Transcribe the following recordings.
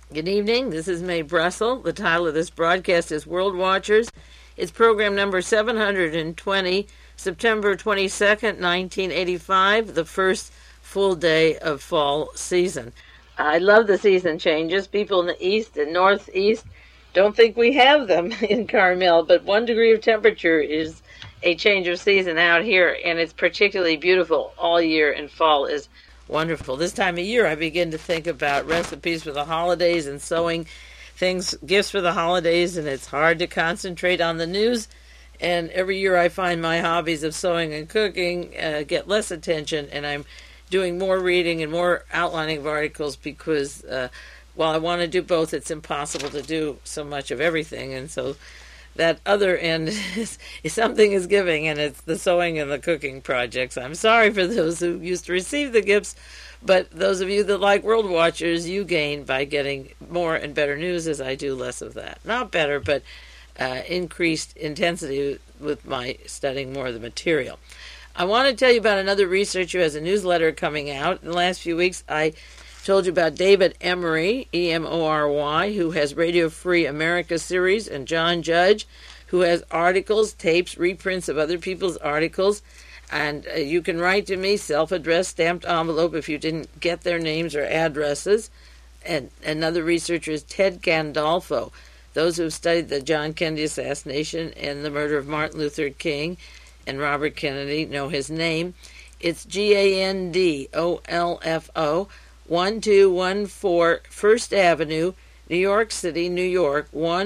Good evening. This is Mae Brussel. The title of this broadcast is World Watchers. It's program number 720, September 22nd, 1985, the first full day of fall season. I love the season changes. People in the east and northeast don't think we have them in Carmel, but 1 degree of temperature is a change of season out here, and it's particularly beautiful all year, and fall is wonderful. This time of year, I begin to think about recipes for the holidays and sewing things, gifts for the holidays, and it's hard to concentrate on the news. And every year I find my hobbies of sewing and cooking get less attention, and I'm doing more reading and more outlining of articles because while I want to do both, it's impossible to do so much of everything. And so that other end is something is giving, and it's the sewing and the cooking projects. I'm sorry for those who used to receive the gifts, but those of you that like World Watchers, you gain by getting more and better news, as I do less of that. Not better, but increased intensity with my studying more of the material. I want to tell you about another researcher who has a newsletter coming out. In the last few weeks, I told you about David Emory, E-M-O-R-Y, who has Radio Free America series, and John Judge, who has articles, tapes, reprints of other people's articles. And you can write to me, self-addressed, stamped envelope, if you didn't get their names or addresses. And another researcher is Ted Gandolfo. Those who have studied the John Kennedy assassination and the murder of Martin Luther King and Robert Kennedy know his name. It's Gandolfo, 1214 First Avenue, New York City, New York,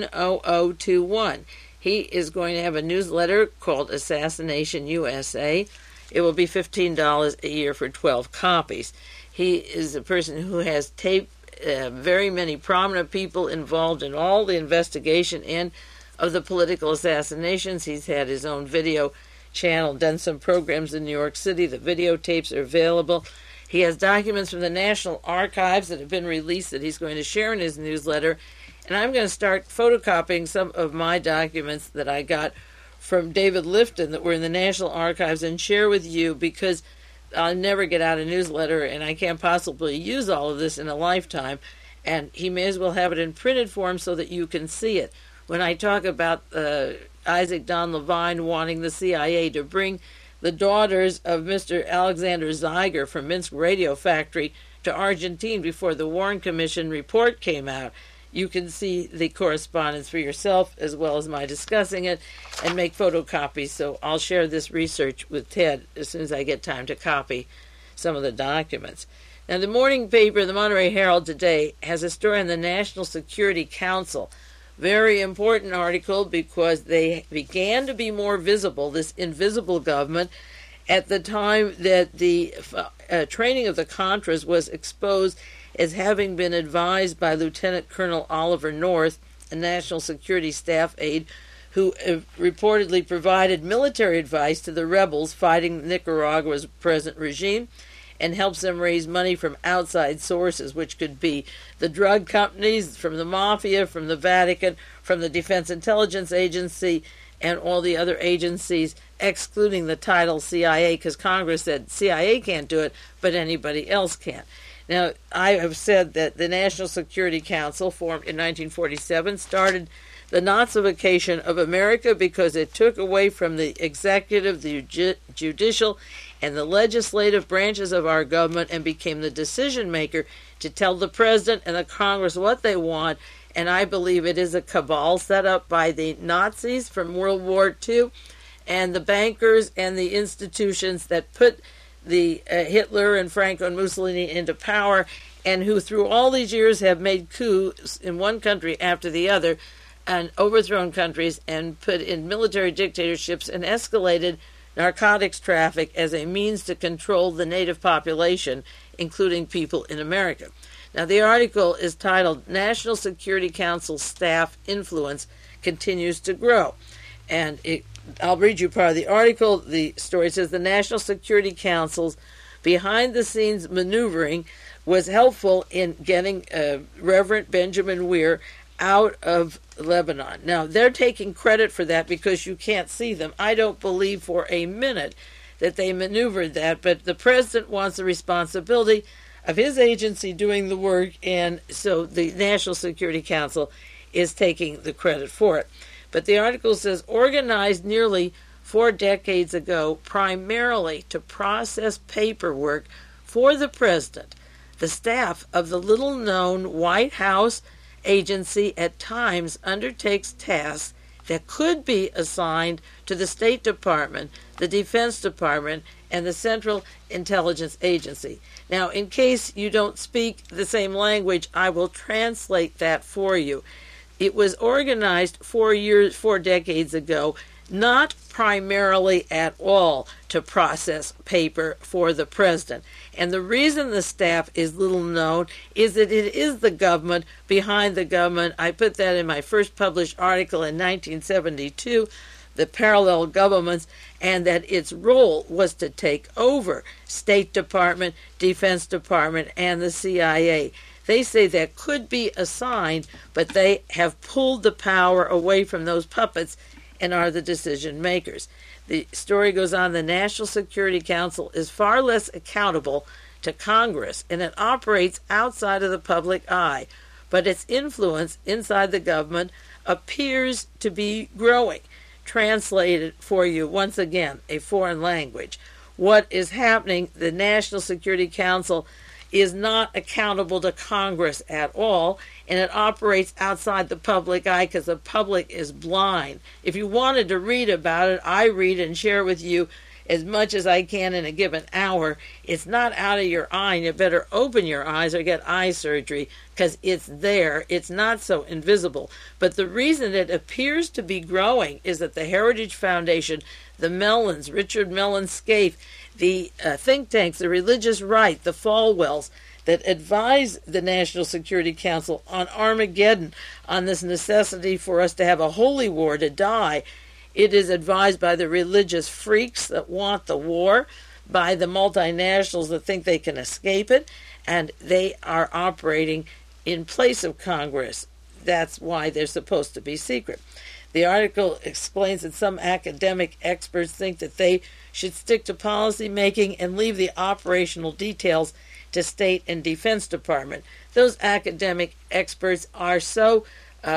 10021. He is going to have a newsletter called Assassination USA. It will be $15 a year for 12 copies. He is a person who has taped very many prominent people involved in all the investigation and of the political assassinations. He's had his own video channel, done some programs in New York City. The videotapes are available. He has documents from the National Archives that have been released that he's going to share in his newsletter. And I'm going to start photocopying some of my documents that I got from David Lifton that were in the National Archives and share with you, because I'll never get out a newsletter and I can't possibly use all of this in a lifetime. And he may as well have it in printed form so that you can see it. When I talk about Isaac Don Levine wanting the CIA to bring the daughters of Mr. Alexander Zeiger from Minsk Radio Factory to Argentina before the Warren Commission report came out, you can see the correspondence for yourself as well as my discussing it and make photocopies. So I'll share this research with Ted as soon as I get time to copy some of the documents. Now, the morning paper, the Monterey Herald today, has a story on the National Security Council. Very important article because they began to be more visible, this invisible government, at the time that the training of the Contras was exposed as having been advised by Lieutenant Colonel Oliver North, a national security staff aide, who reportedly provided military advice to the rebels fighting Nicaragua's present regime and helps them raise money from outside sources, which could be the drug companies, from the mafia, from the Vatican, from the Defense Intelligence Agency, and all the other agencies, excluding the title CIA, because Congress said CIA can't do it, but anybody else can. Now, I have said that the National Security Council, formed in 1947, started the Nazification of America because it took away from the executive, the judicial, and the legislative branches of our government and became the decision maker to tell the president and the Congress what they want. And I believe it is a cabal set up by the Nazis from World War II and the bankers and the institutions that put the Hitler and Franco and Mussolini into power, and who through all these years have made coups in one country after the other and overthrown countries and put in military dictatorships and escalated narcotics traffic as a means to control the native population, including people in America. Now, the article is titled National Security Council Staff Influence Continues to Grow. And I'll read you part of the article. The story says the National Security Council's behind-the-scenes maneuvering was helpful in getting Reverend Benjamin Weir out of Lebanon. Now, they're taking credit for that because you can't see them. I don't believe for a minute that they maneuvered that, but the president wants the responsibility of his agency doing the work, and so the National Security Council is taking the credit for it. But the article says, organized nearly 4 decades ago primarily to process paperwork for the president, the staff of the little-known White House agency at times undertakes tasks that could be assigned to the State Department, the Defense Department, and the Central Intelligence Agency. Now, in case you don't speak the same language, I will translate that for you. It was organized 4 decades ago, not primarily at all to process paper for the president. And the reason the staff is little known is that it is the government behind the government. I put that in my first published article in 1972, The Parallel Governments, and that its role was to take over State Department, Defense Department, and the CIA. They say that could be assigned, but they have pulled the power away from those puppets and are the decision makers. The story goes on, the National Security Council is far less accountable to Congress, and it operates outside of the public eye, but its influence inside the government appears to be growing. Translated for you, once again, a foreign language. What is happening, the National Security Council is not accountable to Congress at all, and it operates outside the public eye because the public is blind. If you wanted to read about it, I read and share with you as much as I can in a given hour. It's not out of your eye, and you better open your eyes or get eye surgery because it's there. It's not so invisible. But the reason it appears to be growing is that the Heritage Foundation, the Mellons, Richard Mellon Scaife, the think tanks, the religious right, the Falwells, that advise the National Security Council on Armageddon, on this necessity for us to have a holy war, to die. It is advised by the religious freaks that want the war, by the multinationals that think they can escape it, and they are operating in place of Congress. That's why they're supposed to be secret. The article explains that some academic experts think that they should stick to policy making and leave the operational details to State and Defense Department. Those academic experts are so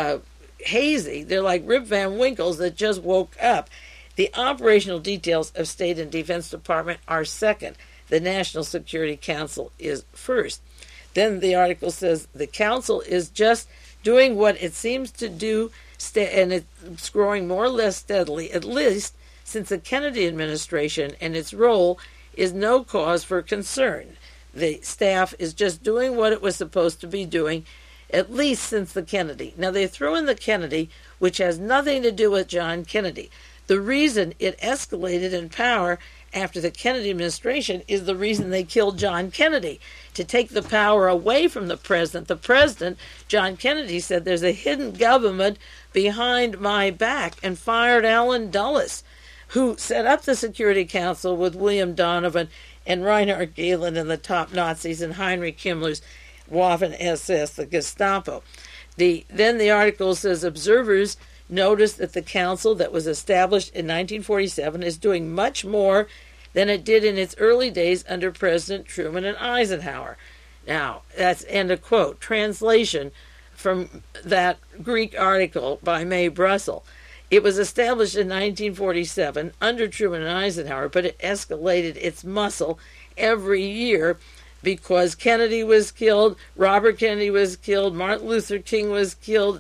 hazy. They're like Rip Van Winkles that just woke up. The operational details of State and Defense Department are second. The National Security Council is first. Then the article says the council is just doing what it seems to do, and it's growing more or less steadily, at least since the Kennedy administration, and its role is no cause for concern. The staff is just doing what it was supposed to be doing, at least since the Kennedy. Now, they threw in the Kennedy, which has nothing to do with John Kennedy. The reason it escalated in power after the Kennedy administration is the reason they killed John Kennedy, to take the power away from the president. The president, John Kennedy, said there's a hidden government behind my back, and fired Allen Dulles, who set up the Security Council with William Donovan and Reinhard Gehlen and the top Nazis and Heinrich Himmler's Waffen-SS, the Gestapo. Then the article says observers noticed that the council that was established in 1947 is doing much more than it did in its early days under President Truman and Eisenhower. Now, that's end of quote. Translation from that Greek article by Mae Brussel. It was established in 1947 under Truman and Eisenhower, but it escalated its muscle every year because Kennedy was killed, Robert Kennedy was killed, Martin Luther King was killed,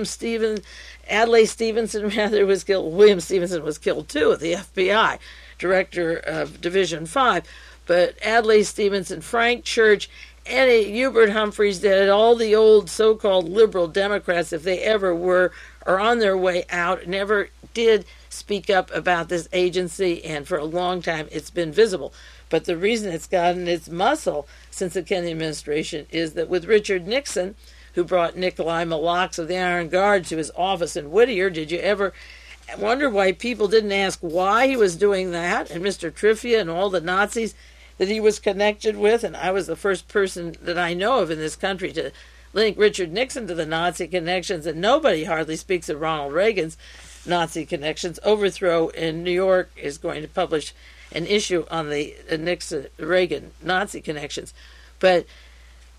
Adlai Stevenson was killed. William Stevenson was killed too at the FBI, director of Division 5. But Adlai Stevenson, Frank Church, and Hubert Humphreys, that all the old so-called liberal Democrats, if they ever were, are on their way out, never did speak up about this agency, and for a long time it's been visible. But the reason it's gotten its muscle since the Kennedy administration is that with Richard Nixon, who brought Nikolai Malaks of the Iron Guard to his office in Whittier, did you ever wonder why people didn't ask why he was doing that? And Mr. Trivia and all the Nazis that he was connected with, and I was the first person that I know of in this country to link Richard Nixon to the Nazi connections, and nobody hardly speaks of Ronald Reagan's Nazi connections. Overthrow in New York is going to publish an issue on the Nixon-Reagan Nazi connections. But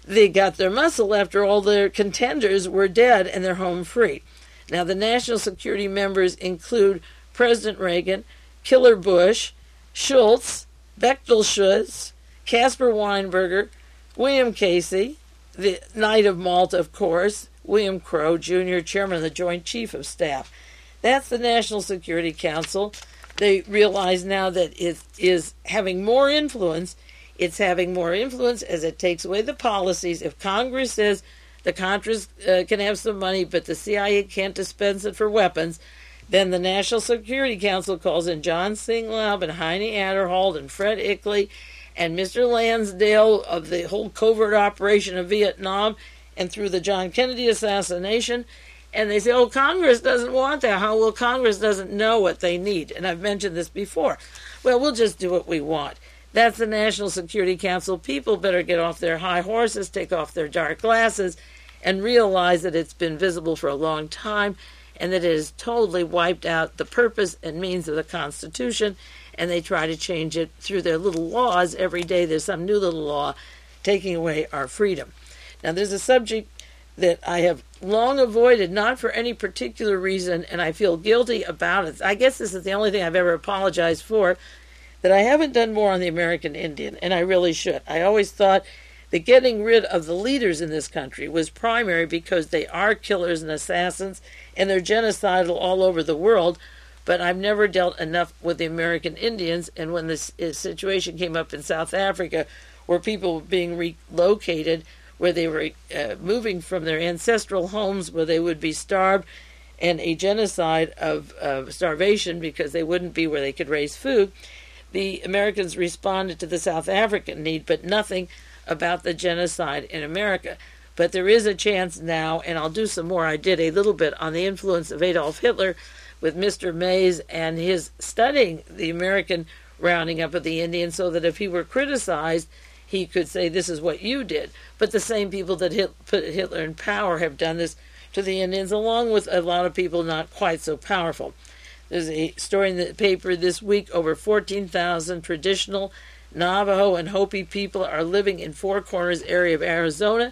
they got their muscle after all their contenders were dead and they're home free. Now, the national security members include President Reagan, Killer Bush, Schultz, Bechtel Schutz, Caspar Weinberger, William Casey, the Knight of Malta, of course, William Crowe, Jr., Chairman of the Joint Chief of Staff. That's the National Security Council. They realize now that it is having more influence. It's having more influence as it takes away the policies. If Congress says the Contras can have some money, but the CIA can't dispense it for weapons, then the National Security Council calls in John Singlaub and Heine Adderhold and Fred Ickley and Mr. Lansdale of the whole covert operation of Vietnam and through the John Kennedy assassination. And they say, oh, Congress doesn't want that. How? Well, Congress doesn't know what they need. And I've mentioned this before. Well, we'll just do what we want. That's the National Security Council. People better get off their high horses, take off their dark glasses, and realize that it's been visible for a long time and that it has totally wiped out the purpose and means of the Constitution, and they try to change it through their little laws. Every day there's some new little law taking away our freedom. Now, there's a subject that I have long avoided, not for any particular reason, and I feel guilty about it. I guess this is the only thing I've ever apologized for, that I haven't done more on the American Indian, and I really should. I always thought that getting rid of the leaders in this country was primary because they are killers and assassins, and they're genocidal all over the world, but I've never dealt enough with the American Indians, and when this situation came up in South Africa, where people were being relocated, where they were moving from their ancestral homes where they would be starved, and a genocide of starvation because they wouldn't be where they could raise food, the Americans responded to the South African need, but nothing about the genocide in America. But there is a chance now, and I'll do some more. I did a little bit on the influence of Adolf Hitler with Mr. Mays and his studying the American rounding up of the Indians so that if he were criticized, he could say, this is what you did. But the same people that put Hitler in power have done this to the Indians, along with a lot of people not quite so powerful. There's a story in the paper this week. Over 14,000 traditional Navajo and Hopi people are living in Four Corners area of Arizona.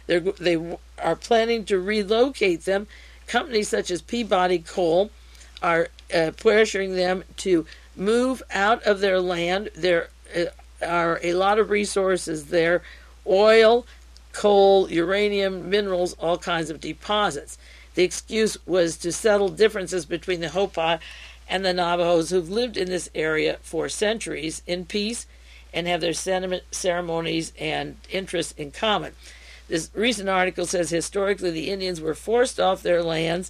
They are planning to relocate them. Companies such as Peabody Coal are pressuring them to move out of their land. There are a lot of resources there: oil, coal, uranium, minerals, all kinds of deposits. The excuse was to settle differences between the Hopi and the Navajos who've lived in this area for centuries in peace and have their ceremonies and interests in common. This recent article says historically the Indians were forced off their lands,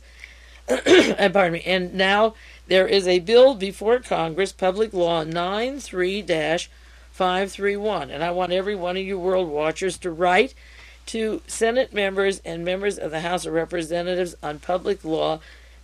and now there is a bill before Congress, Public Law 93-531, and I want every one of you world watchers to write to Senate members and members of the House of Representatives on Public Law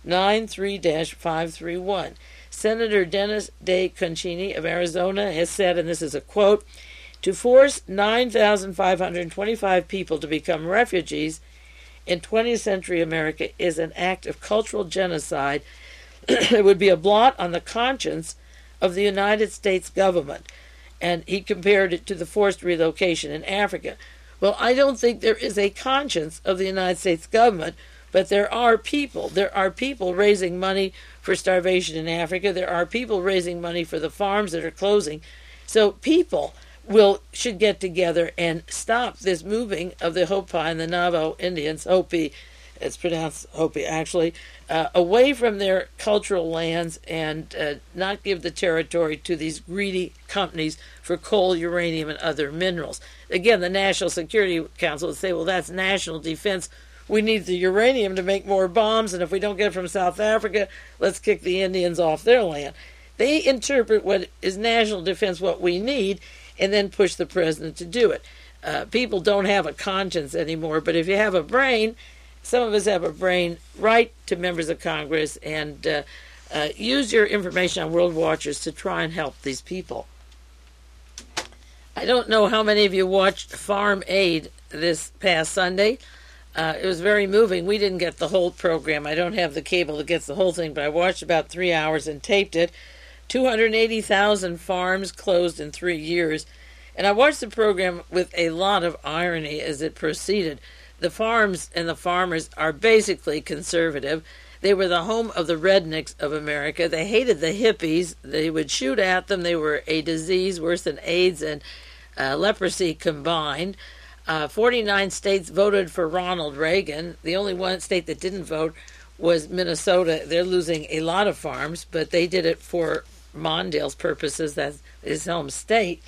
93-531. Senator Dennis DeConcini of Arizona has said, and this is a quote, to force 9,525 people to become refugees in 20th century America is an act of cultural genocide. It would be a blot on the conscience of the United States government. And he compared it to the forced relocation in Africa. Well, I don't think there is a conscience of the United States government, but there are people. There are people raising money for starvation in Africa. There are people raising money for the farms that are closing. So people should get together and stop this moving of the Hopi and the Navajo Indians, Hopi, it's pronounced Hopi actually, away from their cultural lands and not give the territory to these greedy companies for coal, uranium, and other minerals. Again, the National Security Council would say, well, that's national defense. We need the uranium to make more bombs, and if we don't get it from South Africa, let's kick the Indians off their land. They interpret what is national defense, what we need, and then push the president to do it. People don't have a conscience anymore, but if you have a brain, some of us have a brain, write to members of Congress and use your information on World Watchers to try and help these people. I don't know how many of you watched Farm Aid this past Sunday. It was very moving. We didn't get the whole program. I don't have the cable that gets the whole thing, but I watched about 3 hours and taped it. 280,000 farms closed in 3 years, And I watched the program with a lot of irony as it proceeded. The farms and the farmers are basically conservative. They were the home of the rednecks of America. They hated the hippies. They would shoot at them. They were a disease worse than AIDS and leprosy combined. 49 states voted for Ronald Reagan. The only one state that didn't vote was Minnesota. They're losing a lot of farms, but they did it for Mondale's purposes. That's his home state.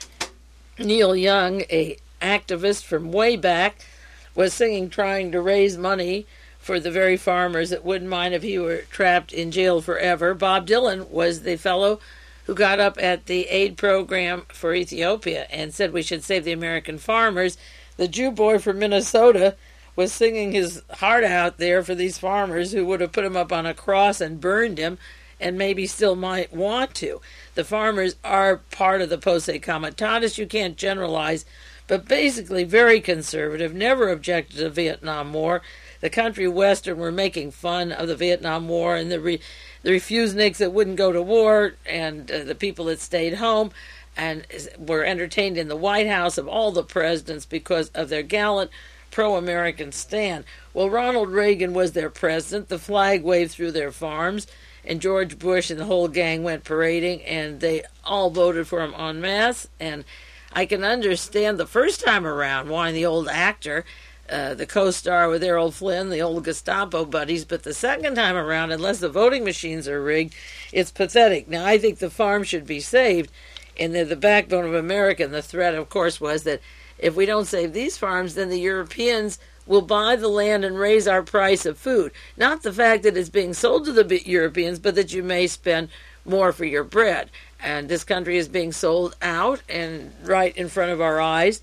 Neil Young, a activist from way back, was singing trying to raise money for the very farmers that wouldn't mind if he were trapped in jail forever. Bob Dylan was the fellow who got up at the aid program for Ethiopia and said we should save the American farmers. The Jew boy from Minnesota was singing his heart out there for these farmers who would have put him up on a cross and burned him, and maybe still might want to. The farmers are part of the Posse Comitatus. You can't generalize, but basically very conservative, never objected to the Vietnam War. The country western were making fun of the Vietnam War and the refuseniks that wouldn't go to war, and the people that stayed home and were entertained in the White House of all the presidents because of their gallant pro-American stand. Well, Ronald Reagan was their president. The flag waved through their farms, and George Bush and the whole gang went parading, and they all voted for him en masse. And I can understand the first time around why the old actor, the co-star with Errol Flynn, the old Gestapo buddies, but the second time around, unless the voting machines are rigged, it's pathetic. Now, I think the farm should be saved, and they're the backbone of America, and the threat, of course, was that if we don't save these farms, then the Europeans will buy the land and raise our price of food. Not the fact that it's being sold to the Europeans, but that you may spend more for your bread. And this country is being sold out and right in front of our eyes.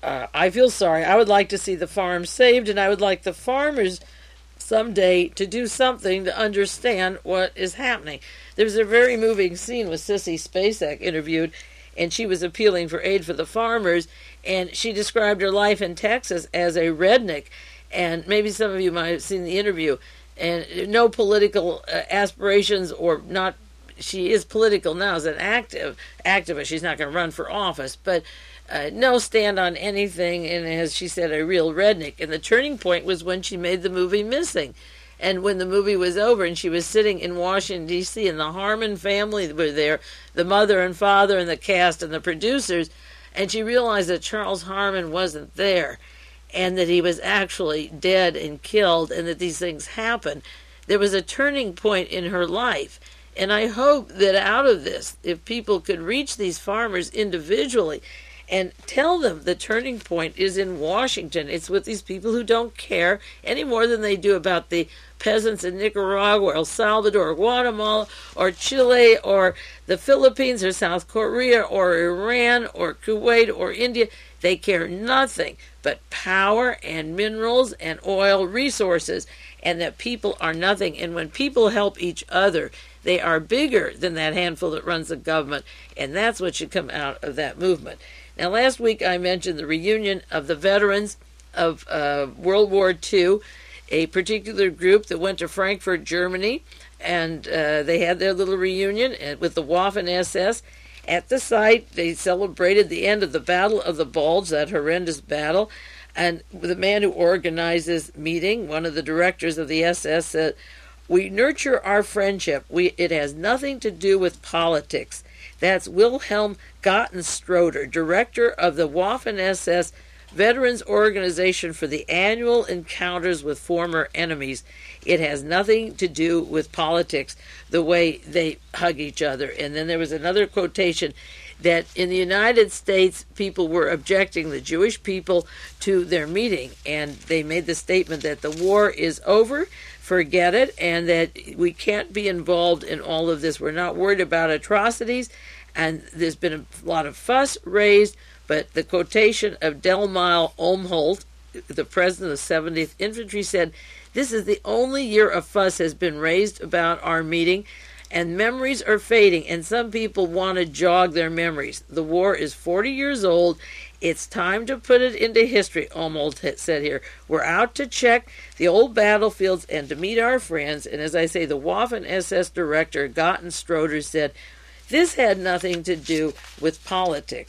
I feel sorry. I would like to see the farms saved, and I would like the farmers someday to do something to understand what is happening. There's a very moving scene with Sissy Spacek interviewed, and she was appealing for aid for the farmers, and she described her life in Texas as a redneck. And maybe some of you might have seen the interview. And no political aspirations, or not. She is political now as an activist. She's not going to run for office, but no stand on anything. And as she said, a real redneck. And the turning point was when she made the movie Missing. And when the movie was over and she was sitting in Washington, D.C., and the Harmon family were there, the mother and father and the cast and the producers, and she realized that Charles Harmon wasn't there and that he was actually dead and killed, and that these things happen. There was a turning point in her life. And I hope that out of this, if people could reach these farmers individually and tell them the turning point is in Washington. It's with these people who don't care any more than they do about the peasants in Nicaragua or El Salvador or Guatemala or Chile or the Philippines or South Korea or Iran or Kuwait or India. They care nothing but power and minerals and oil resources, and that people are nothing. And when people help each other, they are bigger than that handful that runs the government, and that's what should come out of that movement. Now, last week I mentioned the reunion of the veterans of World War II, a particular group that went to Frankfurt, Germany, and they had their little reunion with the Waffen-SS. At the site, they celebrated the end of the Battle of the Bulge, that horrendous battle, and the man who organized this meeting, one of the directors of the SS, said, "We nurture our friendship. It has nothing to do with politics." That's Wilhelm Gottenstroder, director of the Waffen-SS Veterans Organization for the Annual Encounters with Former Enemies. It has nothing to do with politics, the way they hug each other. And then there was another quotation that in the United States, people were objecting, the Jewish people, to their meeting. And they made the statement that the war is over, forget it, and that we can't be involved in all of this. We're not worried about atrocities. And there's been a lot of fuss raised, but the quotation of Delmile Olmholt, the president of the 70th Infantry, said, "This is the only year a fuss has been raised about our meeting, and memories are fading, and some people want to jog their memories. The war is 40 years old. It's time to put it into history," Olmholt said here. "We're out to check the old battlefields and to meet our friends." And as I say, the Waffen-SS director, Gottenstroder, said, "This had nothing to do with politics."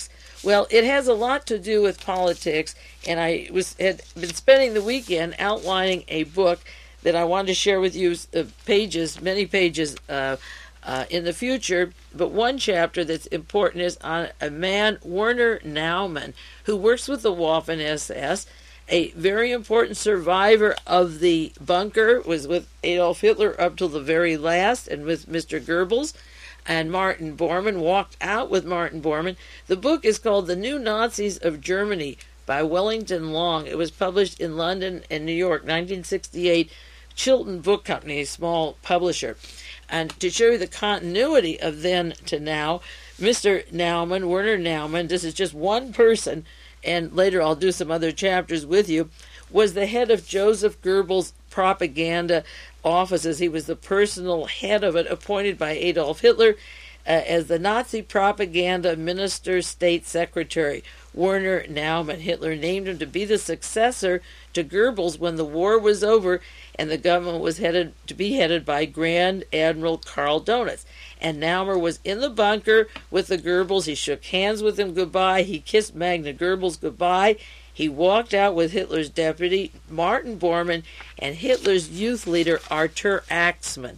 Well, it has a lot to do with politics, and I had been spending the weekend outlining a book that I wanted to share with you, many pages in the future. But one chapter that's important is on a man, Werner Naumann, who works with the Waffen-SS, a very important survivor of the bunker, was with Adolf Hitler up till the very last, and with Mr. Goebbels and Martin Bormann, walked out with Martin Bormann. The book is called The New Nazis of Germany by Wellington Long. It was published in London and New York, 1968, Chilton Book Company, a small publisher. And to show you the continuity of then to now, Mr. Naumann, Werner Naumann, this is just one person, and later I'll do some other chapters with you, was the head of Joseph Goebbels' propaganda offices. He was the personal head of it, appointed by Adolf Hitler as the Nazi propaganda minister state secretary. Werner Naumann, Hitler named him to be the successor to Goebbels when the war was over and the government was to be headed by Grand Admiral Karl Donitz. And Naumann was in the bunker with the Goebbels. He shook hands with him goodbye. He kissed Magna Goebbels goodbye. He walked out with Hitler's deputy, Martin Bormann, and Hitler's youth leader, Arthur Axmann,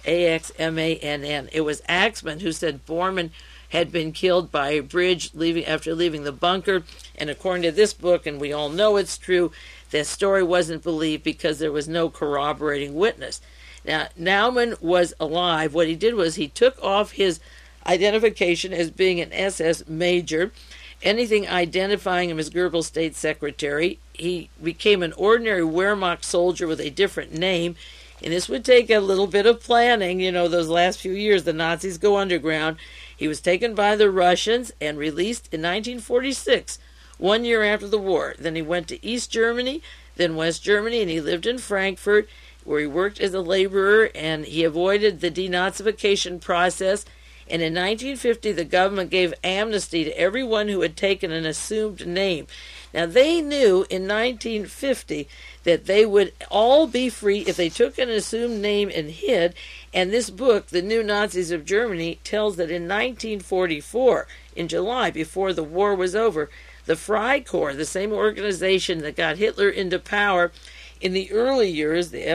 Axmann. It was Axmann who said Bormann had been killed by a bridge after leaving the bunker. And according to this book, and we all know it's true, that story wasn't believed because there was no corroborating witness. Now, Naumann was alive. What he did was he took off his identification as being an SS major, anything identifying him as Goebbels' state secretary. He became an ordinary Wehrmacht soldier with a different name, and this would take a little bit of planning. You know, those last few years, the Nazis go underground. He was taken by the Russians and released in 1946, 1 year after the war. Then he went to East Germany, then West Germany, and he lived in Frankfurt, where he worked as a laborer, and he avoided the denazification process. And in 1950, the government gave amnesty to everyone who had taken an assumed name. Now, they knew in 1950 that they would all be free if they took an assumed name and hid. And this book, The New Nazis of Germany, tells that in 1944, in July, before the war was over, the Freikorps, the same organization that got Hitler into power in the early years, the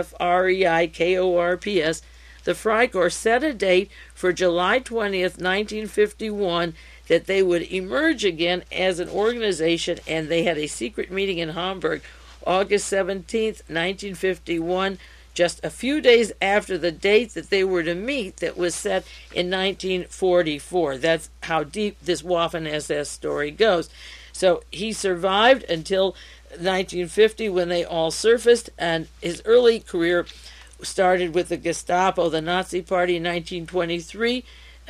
Freikorps, the Freikorps set a date for July 20th, 1951, that they would emerge again as an organization, and they had a secret meeting in Hamburg, August 17th, 1951, just a few days after the date that they were to meet that was set in 1944. That's how deep this Waffen-SS story goes. So he survived until 1950 when they all surfaced, and his early career started with the Gestapo, the Nazi Party, in 1923,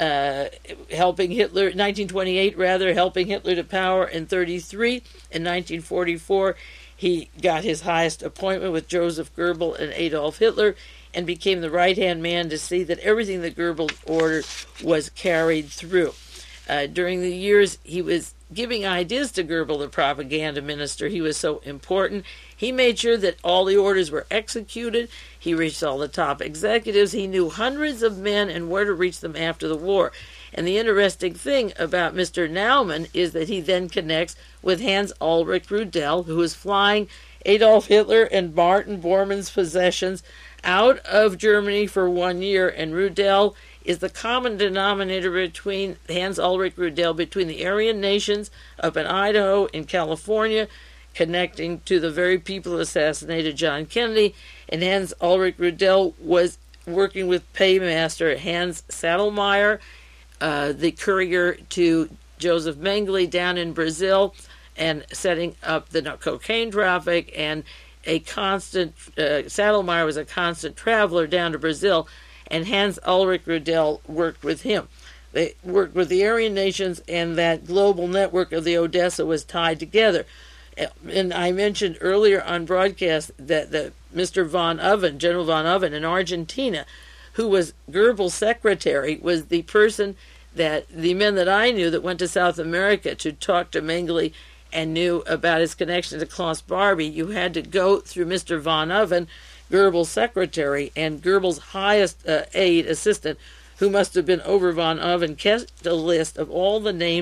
helping Hitler, 1928 rather, helping Hitler to power in 1933. In 1944, he got his highest appointment with Joseph Goebbels and Adolf Hitler, and became the right-hand man to see that everything that Goebbels ordered was carried through. During the years he was giving ideas to Goebbels, the propaganda minister, he was so important. He made sure that all the orders were executed. He reached all the top executives. He knew hundreds of men and where to reach them after the war. And the interesting thing about Mr. Naumann is that he then connects with Hans Ulrich Rudel, who was flying Adolf Hitler and Martin Bormann's possessions out of Germany for 1 year, and Rudel is the common denominator between Hans Ulrich Rudel, between the Aryan nations up in Idaho, in California, connecting to the very people who assassinated John Kennedy. And Hans Ulrich Rudel was working with paymaster Hans Sadelmeyer, the courier to Joseph Mengele down in Brazil, and setting up the cocaine traffic. And a constant Sadelmeyer was a constant traveler down to Brazil, and Hans Ulrich Rudel worked with him. They worked with the Aryan nations, and that global network of the Odessa was tied together. And I mentioned earlier on broadcast that the Mr. von Oven, General von Oven in Argentina, who was Goebbels' secretary, was the person that the men that I knew that went to South America to talk to Mengele and knew about his connection to Klaus Barbie. You had to go through Mr. von Oven, Goebbels' secretary, and Goebbels' highest assistant, who must have been over von Oven, kept a list of all the names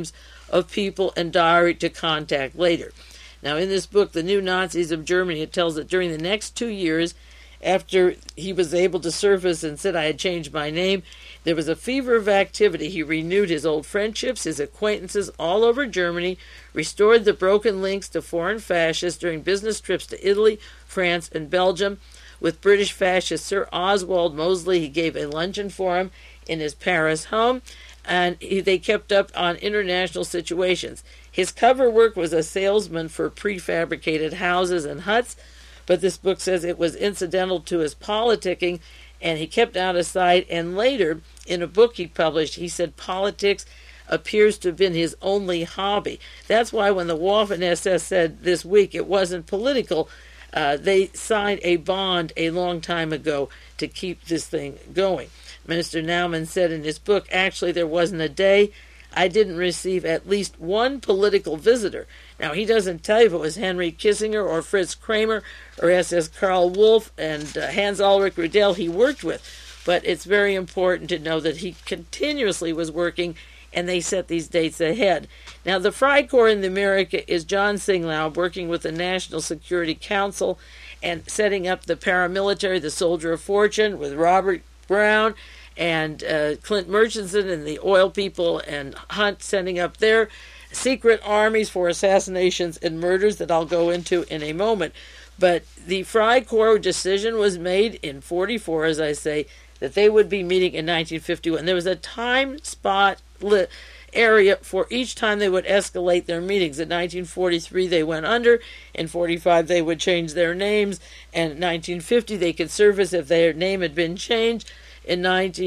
of people and diary to contact later. Now, in this book, The New Nazis of Germany, it tells that during the next 2 years, after he was able to surface and said, I had changed my name, there was a fever of activity. He renewed his old friendships, his acquaintances all over Germany, restored the broken links to foreign fascists during business trips to Italy, France, and Belgium. With British fascist Sir Oswald Mosley, he gave a luncheon for him in his Paris home, and they kept up on international situations. His cover work was a salesman for prefabricated houses and huts, but this book says it was incidental to his politicking, and he kept out of sight. And later, in a book he published, he said politics appears to have been his only hobby. That's why when the Waffen-SS said this week it wasn't political, they signed a bond a long time ago to keep this thing going. Minister Naumann said in his book, actually there wasn't a day I didn't receive at least one political visitor. Now, he doesn't tell you if it was Henry Kissinger or Fritz Kramer or SS Karl Wolff and Hans Ulrich Rudel he worked with, but it's very important to know that he continuously was working, and they set these dates ahead. Now, the Freikorps in America is John Singlaub working with the National Security Council and setting up the paramilitary, the Soldier of Fortune, with Robert Brown and Clint Murchison and the oil people, and Hunt setting up their secret armies for assassinations and murders that I'll go into in a moment. But the Freikorps decision was made in 1944, as I say, that they would be meeting in 1951. There was a time spot area for each time they would escalate their meetings. In 1943 they went under, in 1945 they would change their names, and in 1950 they could surface if their name had been changed. In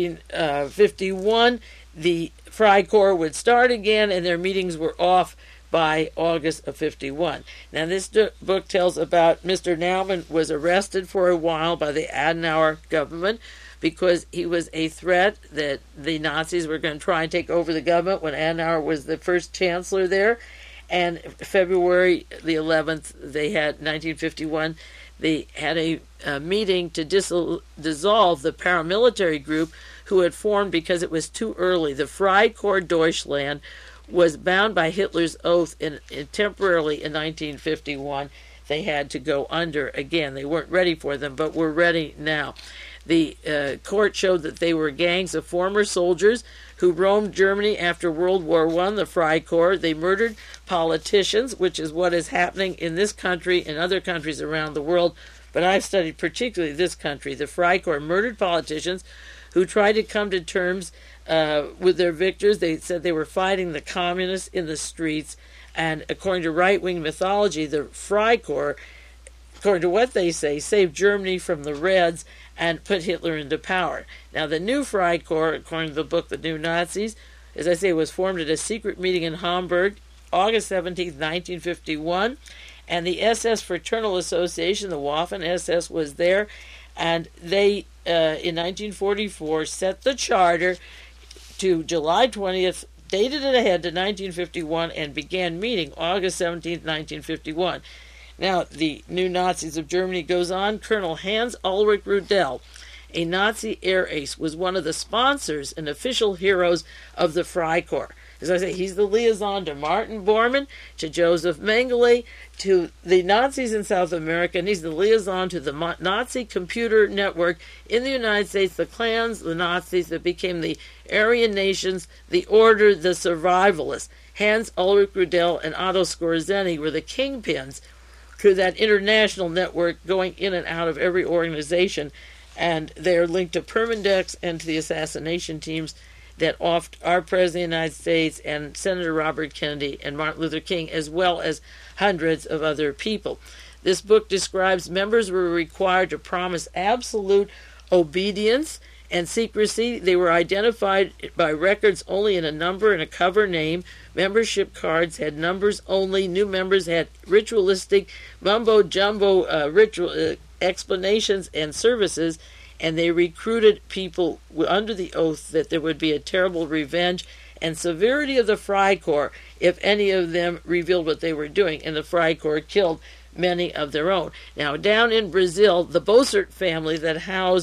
1951 the Freikorps would start again, and their meetings were off by August of 1951. Now, this book tells about Mr. Naumann was arrested for a while by the Adenauer government because he was a threat that the Nazis were going to try and take over the government when Adenauer was the first chancellor there. And February the 11th, they had 1951, they had a meeting to dissolve the paramilitary group who had formed because it was too early. The Freikorps Deutschland was bound by Hitler's oath temporarily in 1951. They had to go under again. They weren't ready for them, but were ready now. The court showed that they were gangs of former soldiers who roamed Germany after World War I, the Freikorps. They murdered politicians, which is what is happening in this country and other countries around the world. But I've studied particularly this country. The Freikorps murdered politicians who tried to come to terms with their victors. They said they were fighting the communists in the streets. And according to right-wing mythology, the Freikorps, according to what they say, saved Germany from the Reds and put Hitler into power. Now, the new Freikorps, according to the book The New Nazis, as I say, was formed at a secret meeting in Hamburg, August 17, 1951, and the SS Fraternal Association, the Waffen-SS, was there, and they, in 1944, set the charter to July 20th, dated it ahead to 1951, and began meeting August 17, 1951. Now, the New Nazis of Germany goes on. Colonel Hans Ulrich Rudel, a Nazi air ace, was one of the sponsors and official heroes of the Freikorps. As I say, he's the liaison to Martin Bormann, to Joseph Mengele, to the Nazis in South America, and he's the liaison to the Nazi computer network in the United States, the clans, the Nazis that became the Aryan nations, the Order, the Survivalists. Hans Ulrich Rudel and Otto Skorzeny were the kingpins to that international network going in and out of every organization, and they're linked to Permindex and to the assassination teams that offed our President of the United States and Senator Robert Kennedy and Martin Luther King, as well as hundreds of other people. This book describes members were required to promise absolute obedience and secrecy. They were identified by records only in a number and a cover name. Membership cards had numbers only. New members had ritualistic mumbo-jumbo ritual explanations and services, and they recruited people under the oath that there would be a terrible revenge and severity of the Freikorps if any of them revealed what they were doing, and the Freikorps killed many of their own. Now, down in Brazil, the Bossert family that housed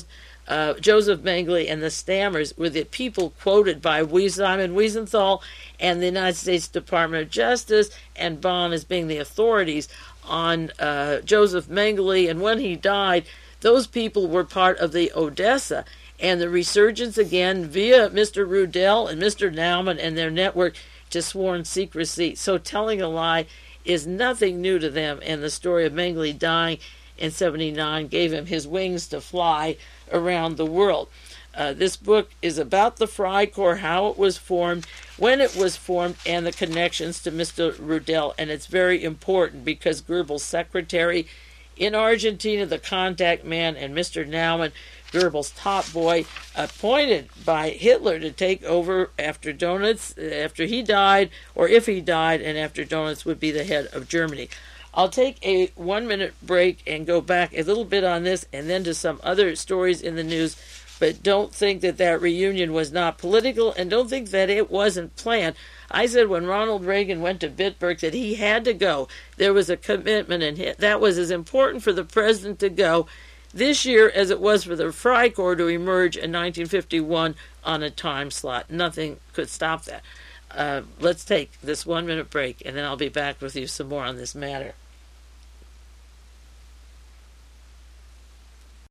Joseph Mengele and the Stammers were the people quoted by Simon Wiesenthal and the United States Department of Justice and Bonn as being the authorities on Joseph Mengele. And when he died, those people were part of the Odessa. And the resurgence again via Mr. Rudel and Mr. Naumann and their network to sworn secrecy. So telling a lie is nothing new to them. And the story of Mengele dying in 1979 gave him his wings to fly around the world. This book is about the Freikorps, how it was formed, when it was formed, and the connections to Mr. Rudel. And it's very important because Goebbels' secretary in Argentina, the contact man, and Mr. Naumann, Goebbels' top boy, appointed by Hitler to take over after Donitz, after he died, or if he died, and after Donitz would be the head of Germany. I'll take a 1-minute break and go back a little bit on this and then to some other stories in the news. But don't think that that reunion was not political, and don't think that it wasn't planned. I said when Ronald Reagan went to Bitburg that he had to go. There was a commitment, and that was as important for the president to go this year as it was for the Freikorps to emerge in 1951 on a time slot. Nothing could stop that. Let's take this 1-minute break, and then I'll be back with you some more on this matter.